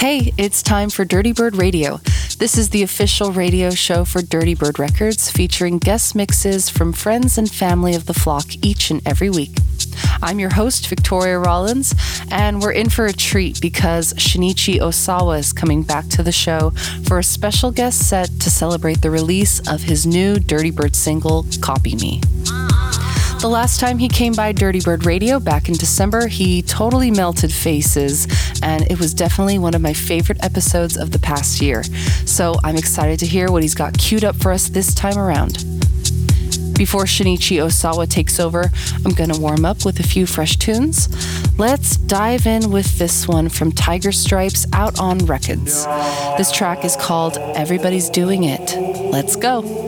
Hey, it's time for Dirty Bird Radio. This is the official radio show for Dirty Bird Records, featuring guest mixes from friends and family of the flock each and every week. I'm your host, Victoria Rollins, and we're in for a treat because Shinichi Osawa is coming back to the show for a special guest set to celebrate the release of his new Dirty Bird single, Copy Me. The last time he came by Dirty Bird Radio back in December, he totally melted faces, and it was definitely one of my favorite episodes of the past year. So I'm excited to hear what he's got queued up for us this time around. Before Shinichi Osawa takes over, I'm going to warm up with a few fresh tunes. Let's dive in with this one from Tiger Stripes out on Records. This track is called Everybody's Doing It. Let's go.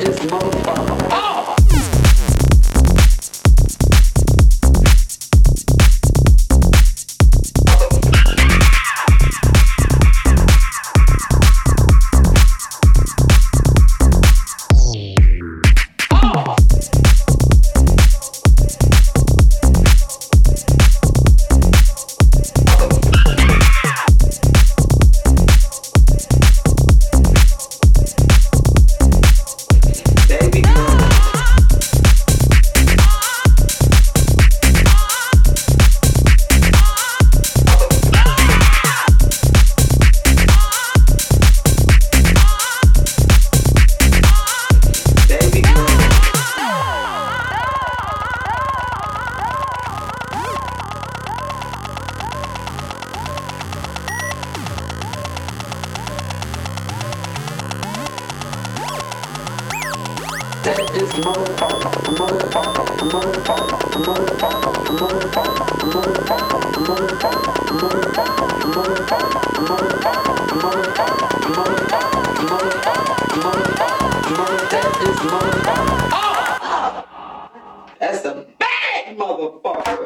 That's a bad motherfucker.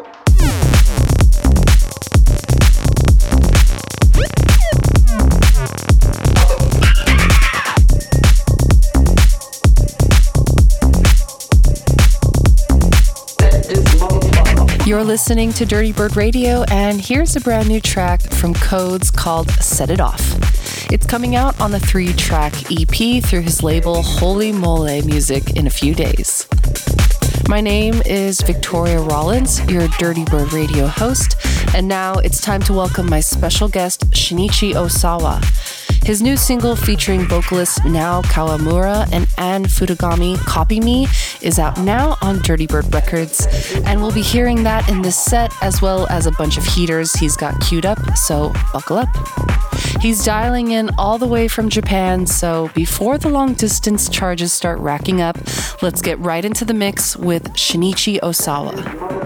You're listening to Dirty Bird Radio, and here's a brand new track from Codes called Set It Off. It's coming out on the 3-track EP through his label Holy Mole Music in a few days. My name is Victoria Rollins, your Dirty Bird Radio host, and now it's time to welcome my special guest, Shinichi Osawa. His new single featuring vocalists Nao Kawamura and Anne Futagami, Copy Me, is out now on Dirty Bird Records, and we'll be hearing that in this set as well as a bunch of heaters he's got queued up, so buckle up. He's dialing in all the way from Japan, so before the long distance charges start racking up, let's get right into the mix with Shinichi Osawa.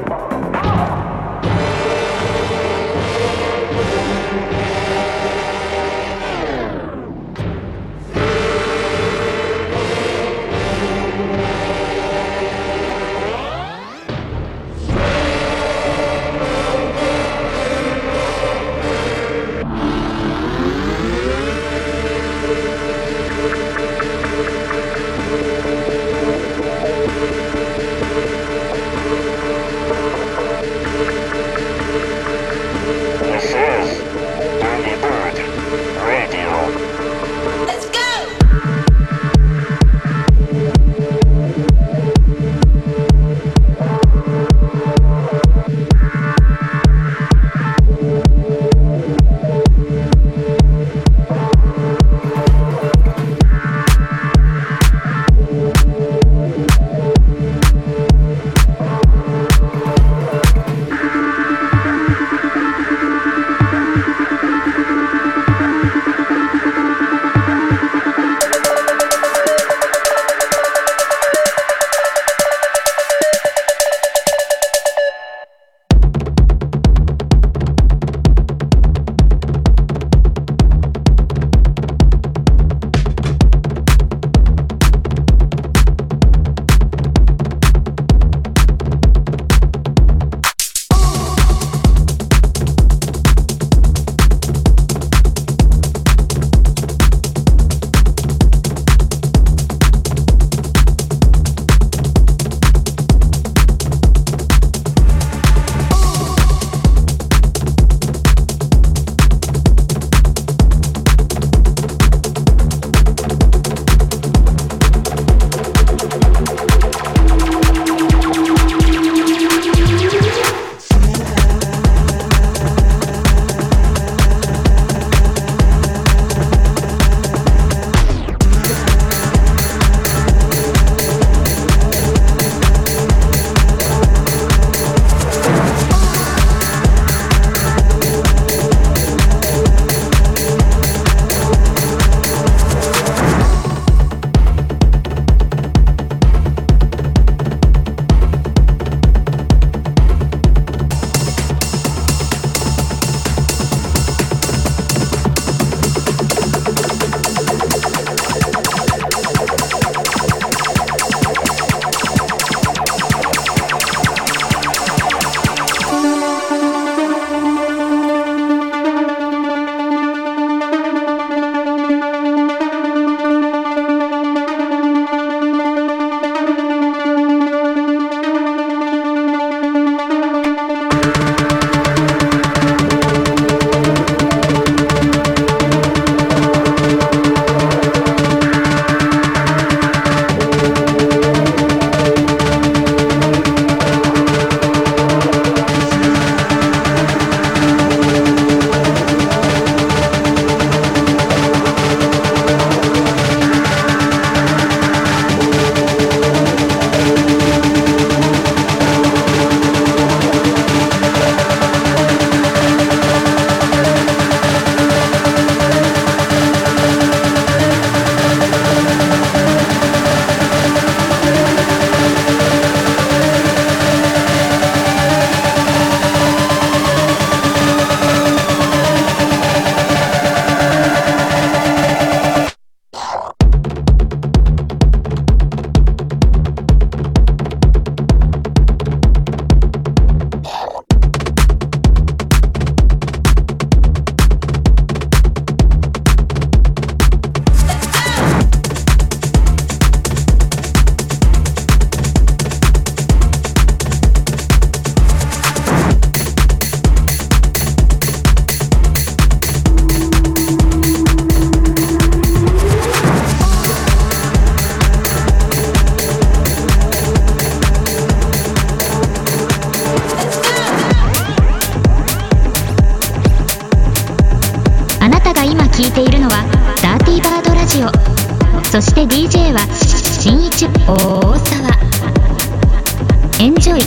聴いているのはダーティーバードラジオ。そして DJ は新一大沢。エンジョイ。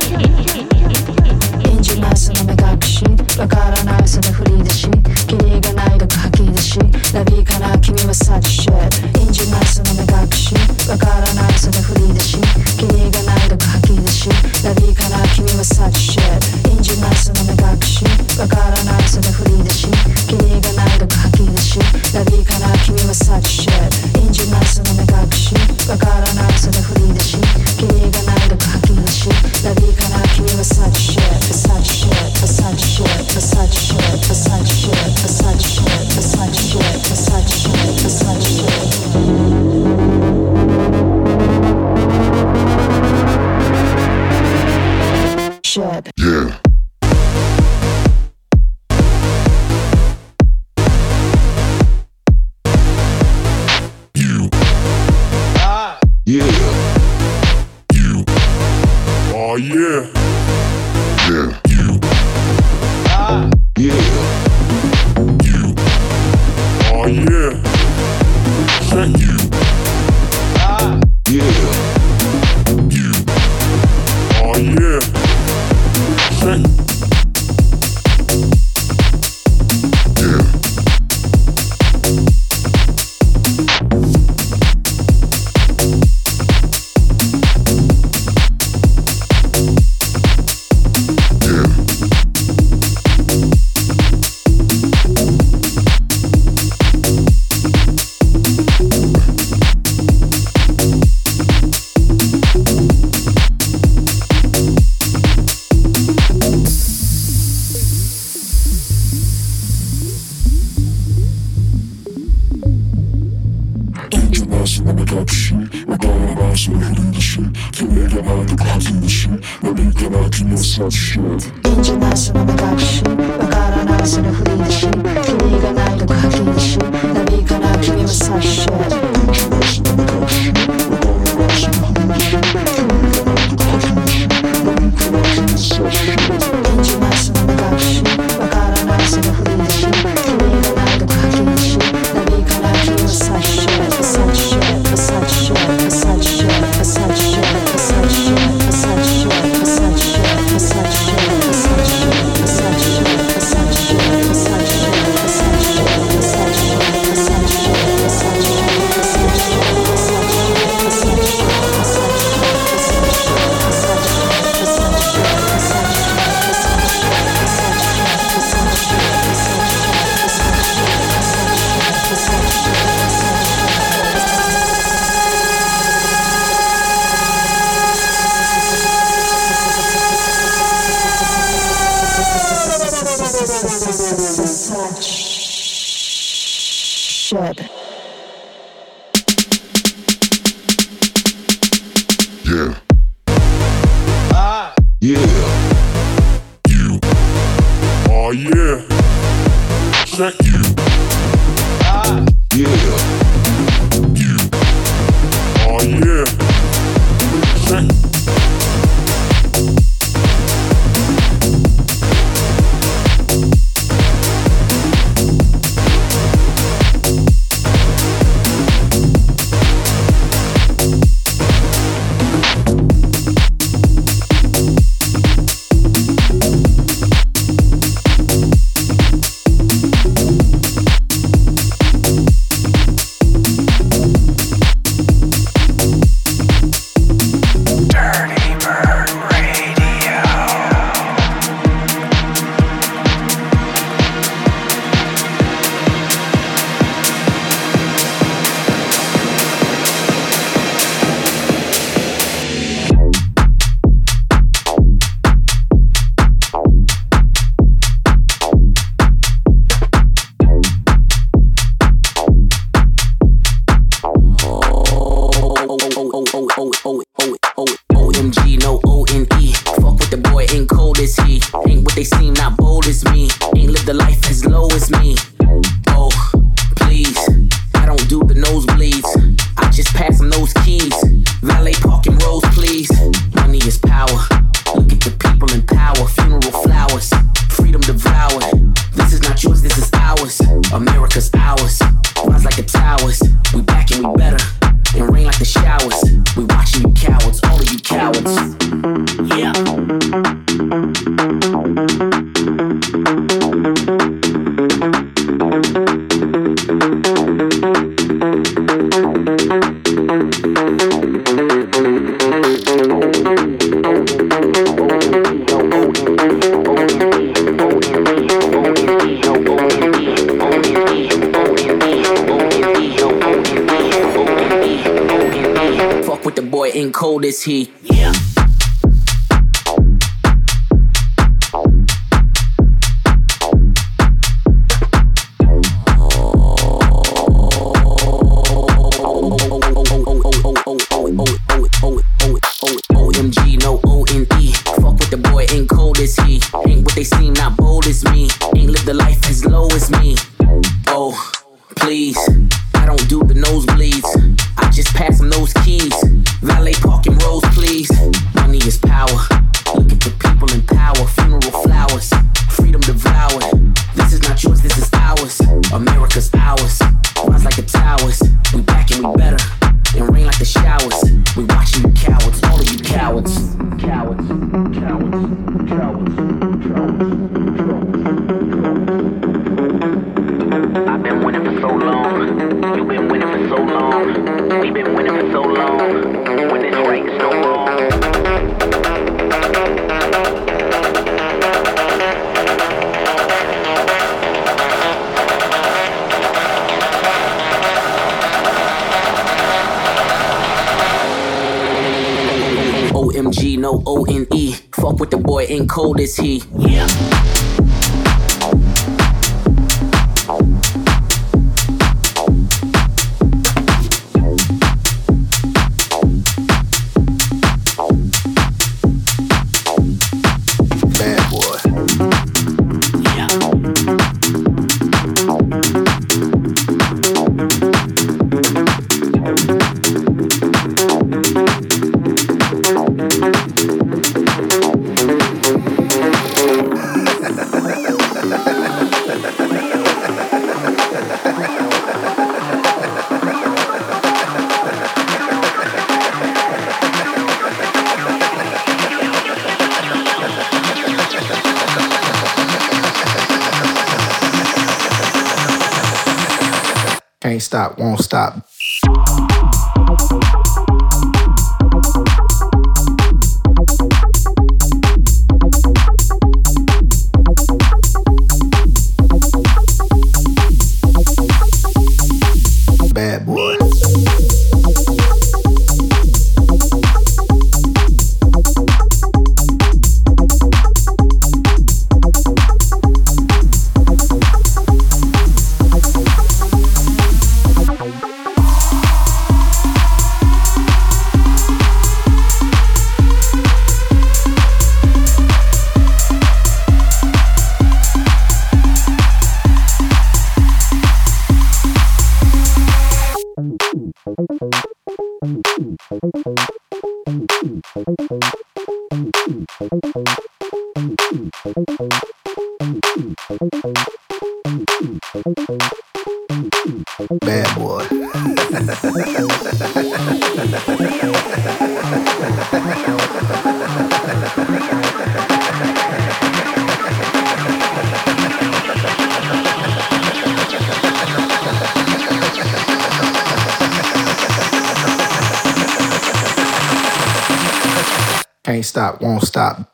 演じますの目隠し、わからないその振り出し、キリがない毒吐き出し、ラビーかな君は such shit。 演じますの目隠し、わからないその振り出し、キリがない毒吐き出し、ラビーかな君は such shit。 演じますの目隠し、わからないその振り出し、キリがない毒吐き出し、ラビーかな君は such shit。 演じますの目隠し、わからないその振り出し、キリがない毒吐き出し、ラビーかな君は such shit。Such shit, such shit, such shit, such shit, such shit, such shit, such shit, such shit. Shit. Yeah. You. Yeah. You. Oh yeah. Yeah. You. Yeah. You. Oh yeah. Say you. Yeah. You. Oh yeah. Say. Yeah. Such shit. 演じますの目隠し、わからないその振り出し、キリがない毒吐き出し、ラビーかな君は such shit。 演じますの目隠し、わからないその振り出し、キリがない毒吐き出し、ラビーかな君は such shit。 演じますの目隠し、わからないその振り出し、キリがない毒吐き出し、ラビーかな君は such shit。 Such shit, such shit, such shit, such shit, such shit, such shit, such shit, such shit. Yeah. Yeah. You. Oh yeah. Check you. Yeah. You. Oh yeah. Check. ours. America's ours. Rise like the towers. We back and we better. And rain like the showers. We watching you cowards, all of you cowards. Yeah. And cold as he. Yeah. OMG, no O-N-E. Fuck with the boy, ain't cold as he. Ain't what they seem, not bold as me. Ain't live the life as low as me. Oh, please, I don't do the nosebleeds. I just pass them those keys. Valet parking rows, please. Money is power. Look at the people in power. Funeral flowers. Freedom devoured. This is not yours, this is ours. America's ours. Rise like the towers. We back and we better. And rain like the showers. We watching you cowards, all of you cowards. Cowards, cowards, cowards, cowards. I've been winning for so long. You've been winning for so long. We've been winning for so long. When it's right, it's no wrong. OMG, no O-N-E. Fuck with the boy, ain't cold as he. Yeah. Can't stop, won't stop. Bad boy. Bad boy. Can't stop, won't stop.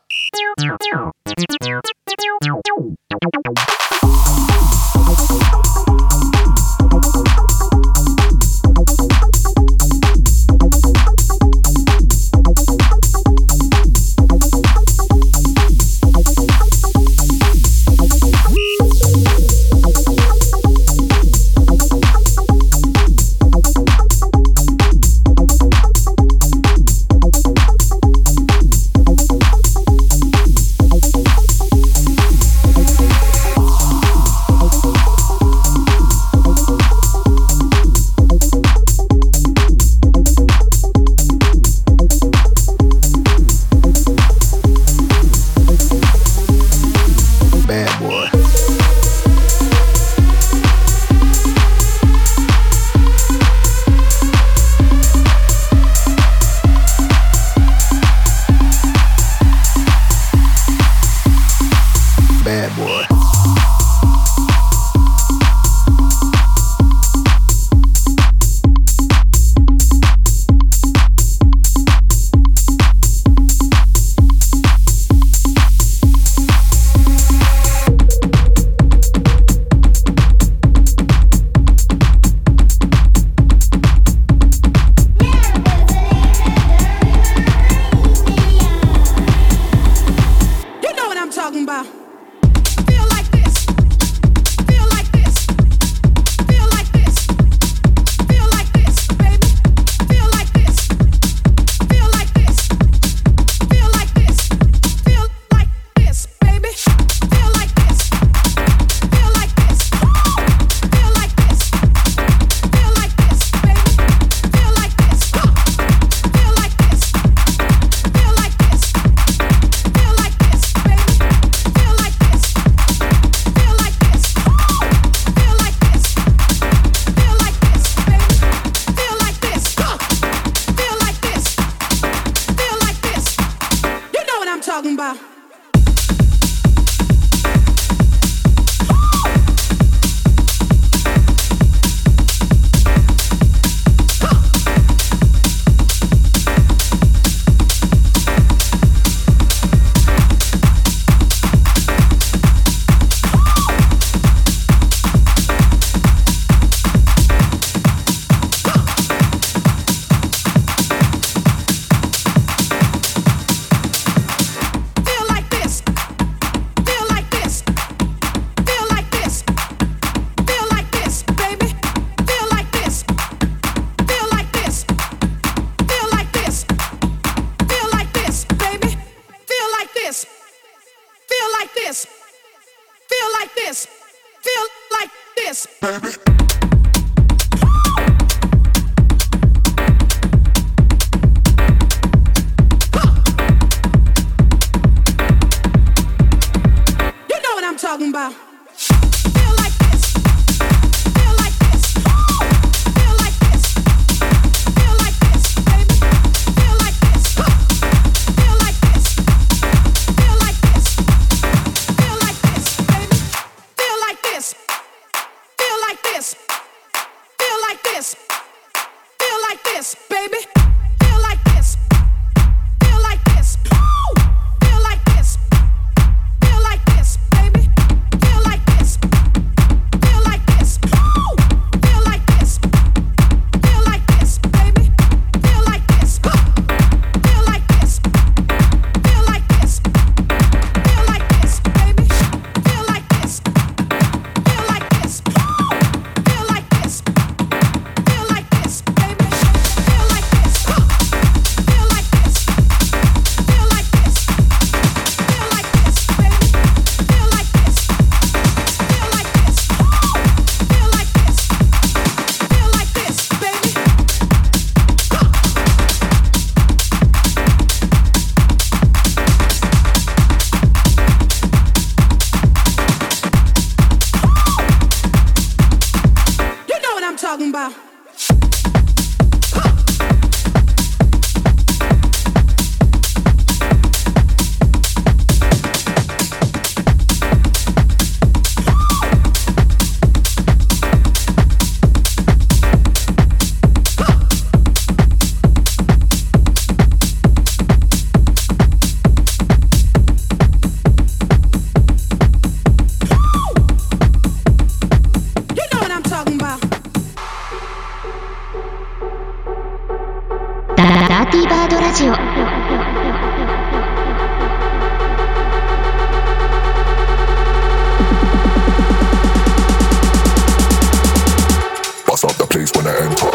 baby. Talking about. Dirty Bird Radio。 Bust up the place when I enter.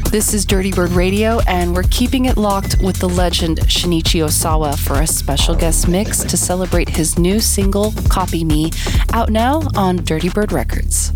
This is Dirty Bird Radio, and we're keeping it locked with the legend Shinichi Osawa for a special guest mix to celebrate his new single, Copy Me, out now on Dirty Bird Records.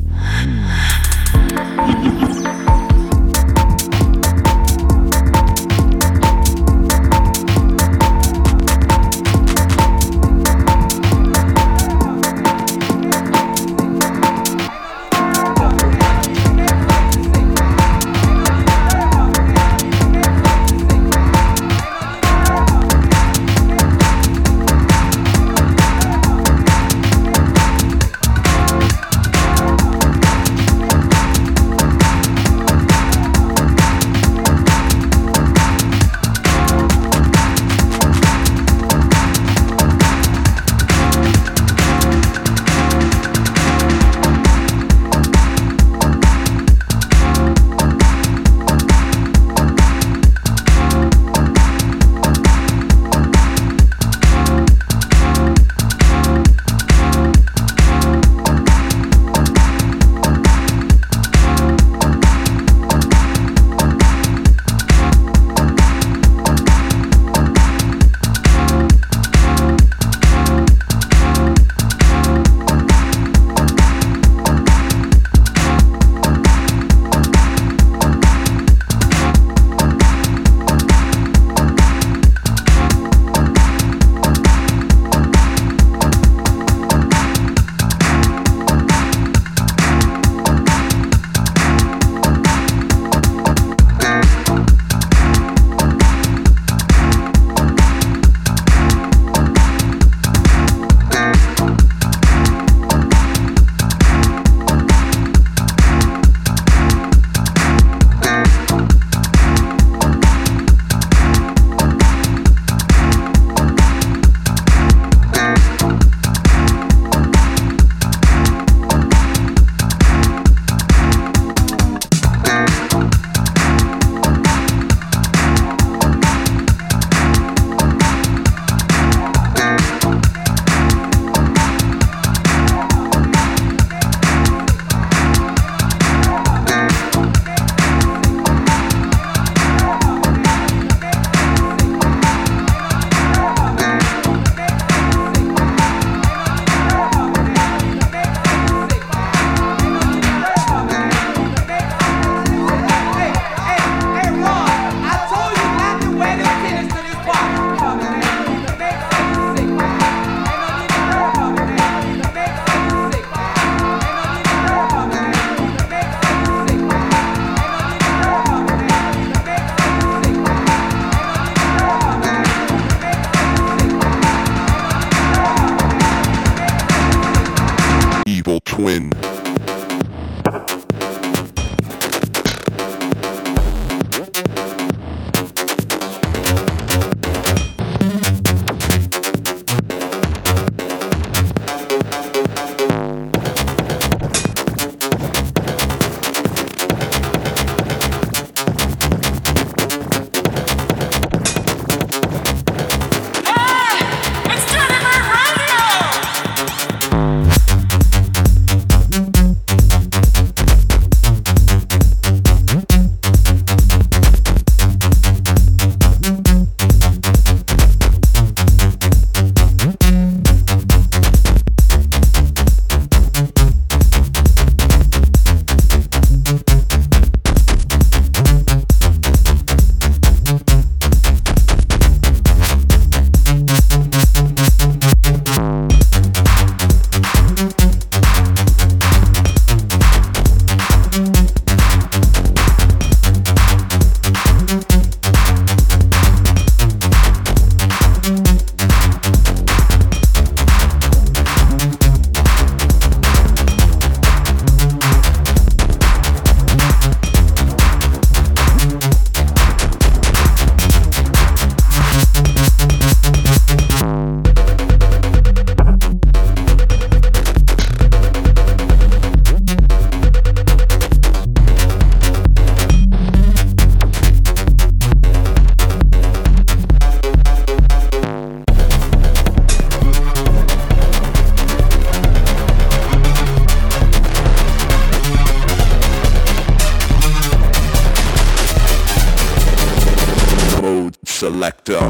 selector.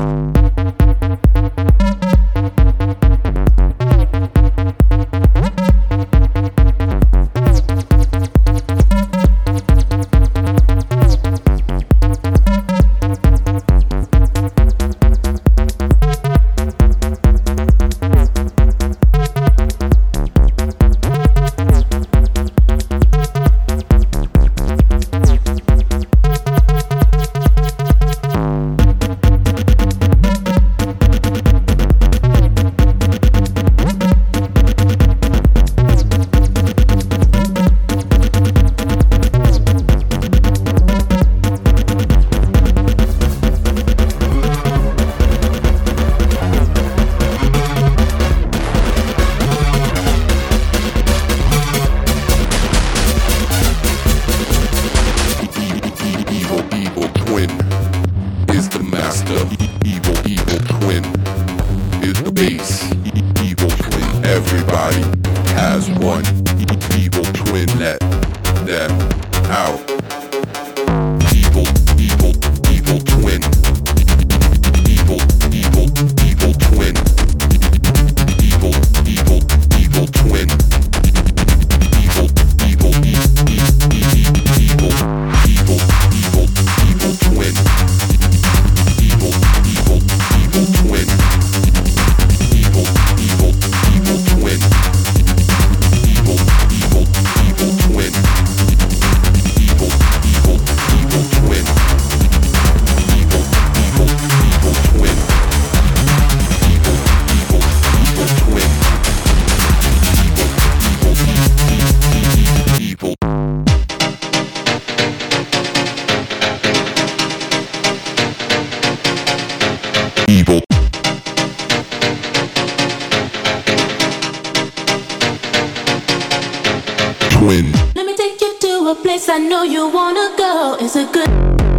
Let me take you to a place I know you wanna go. It's a good.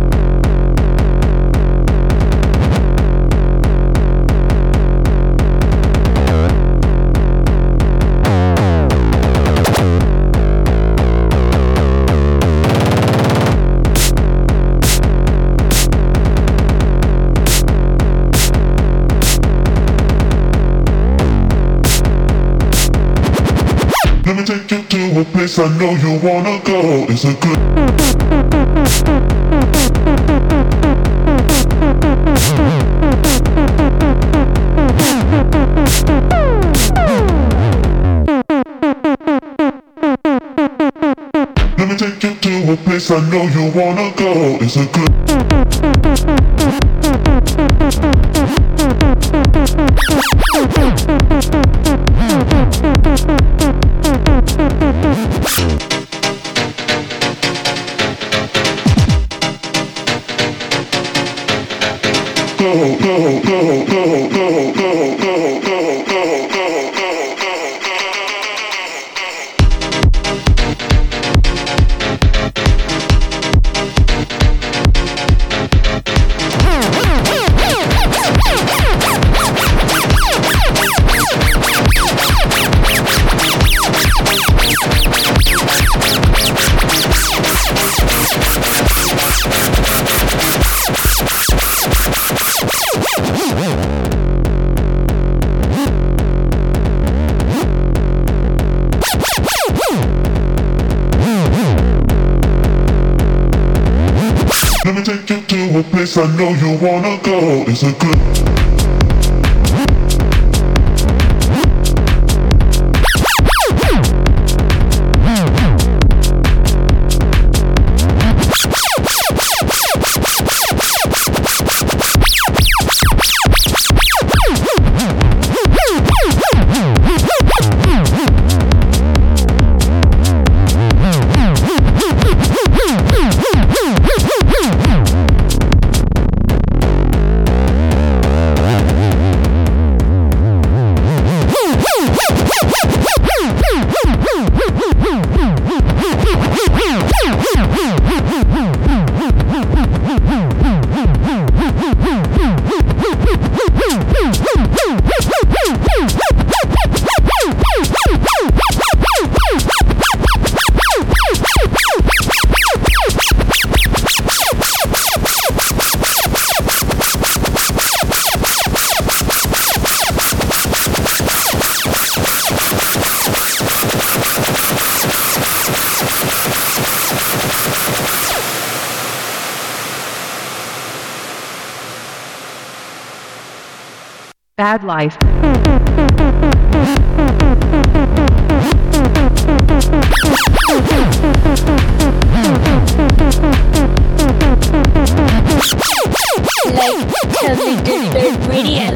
Let me take you to a place I know you wanna go. It's a good. Let me take you to a place I know you wanna go. It's a good. Let me take you to a place I know you wanna go. It's a good. Bad Life. Like Totally Dirty Bird Radio.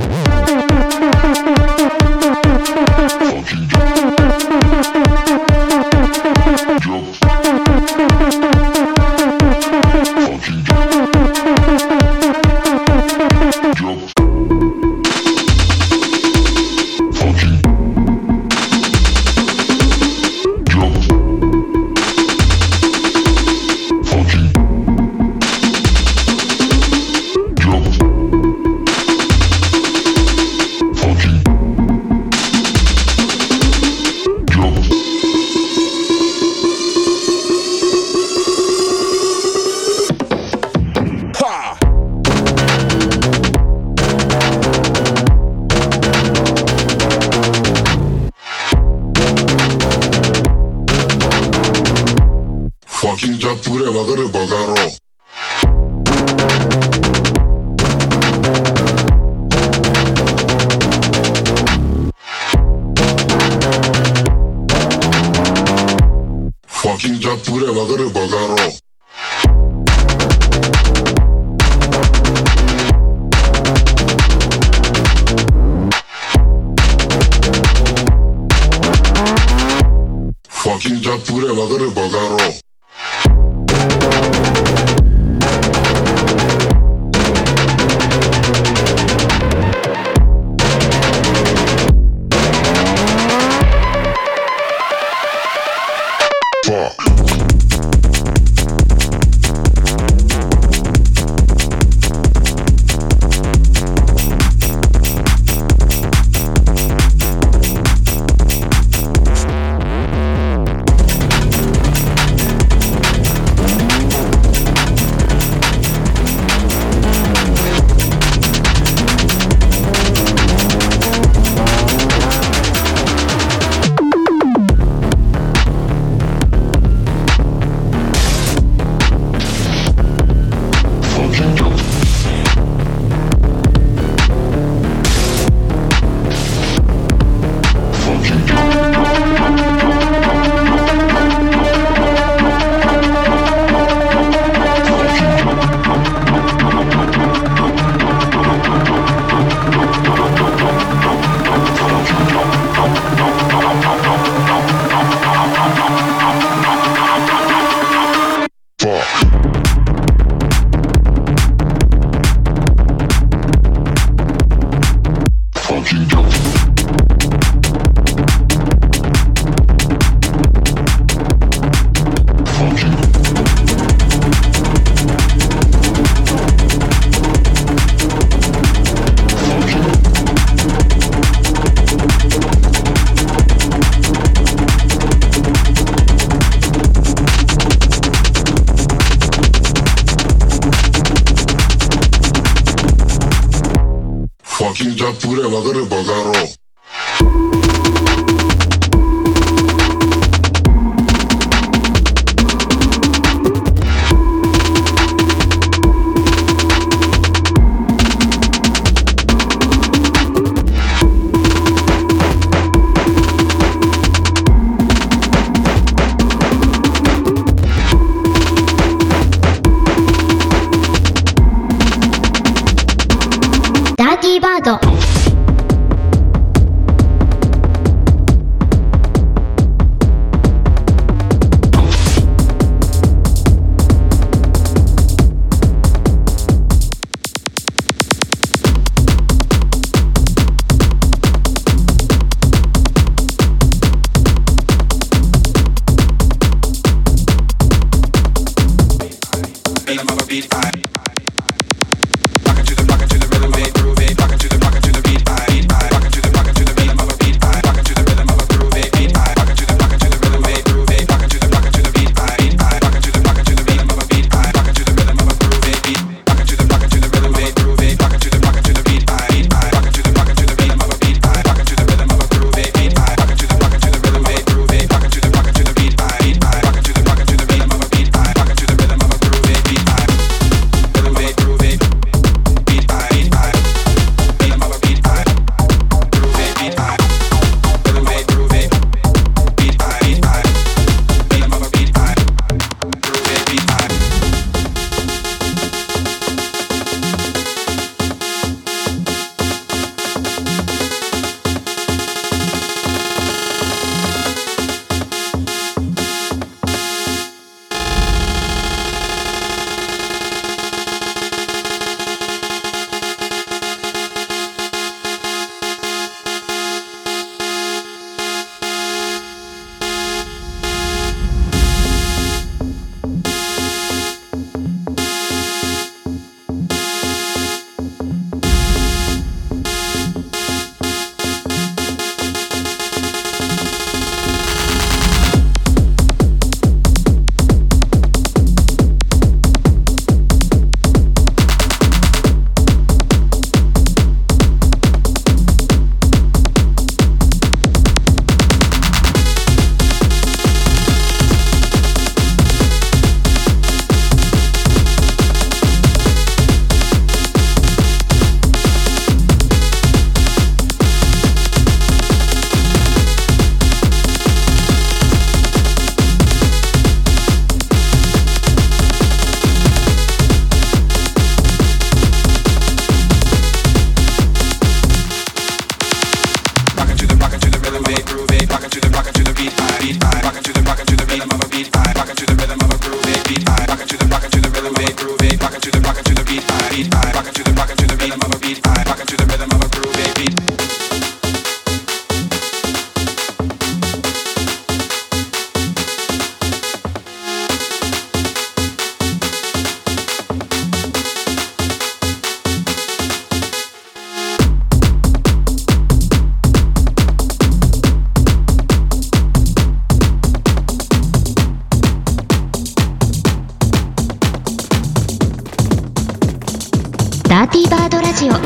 ダーティーバードラジオ。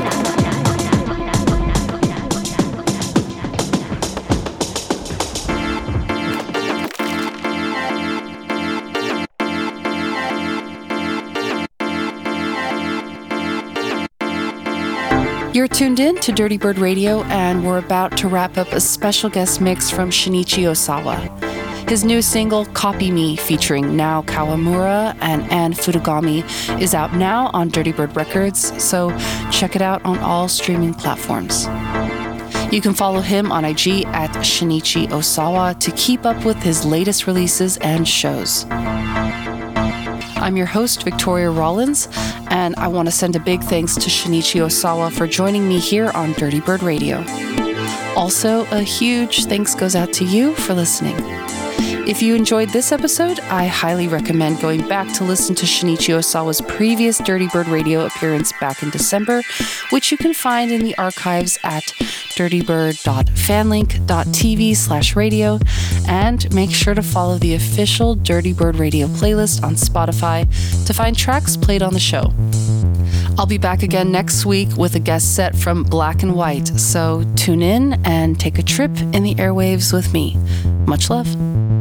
You're tuned in to Dirty Bird Radio, and we're about to wrap up a special guest mix from Shinichi Osawa. His new single, Copy Me, featuring Nao Kawamura and Anne Fudogami, is out now on Dirty Bird Records, so check it out on all streaming platforms. You can follow him on IG at Shinichi Osawa to keep up with his latest releases and shows. I'm your host, Victoria Rollins, and I want to send a big thanks to Shinichi Osawa for joining me here on Dirty Bird Radio. Also, a huge thanks goes out to you for listening. If you enjoyed this episode, I highly recommend going back to listen to Shinichi Osawa's previous Dirty Bird Radio appearance back in December, which you can find in the archives at dirtybird.fanlink.tv/radio, and make sure to follow the official Dirty Bird Radio playlist on Spotify to find tracks played on the show. I'll be back again next week with a guest set from Black and White, so tune in and take a trip in the airwaves with me. Much love.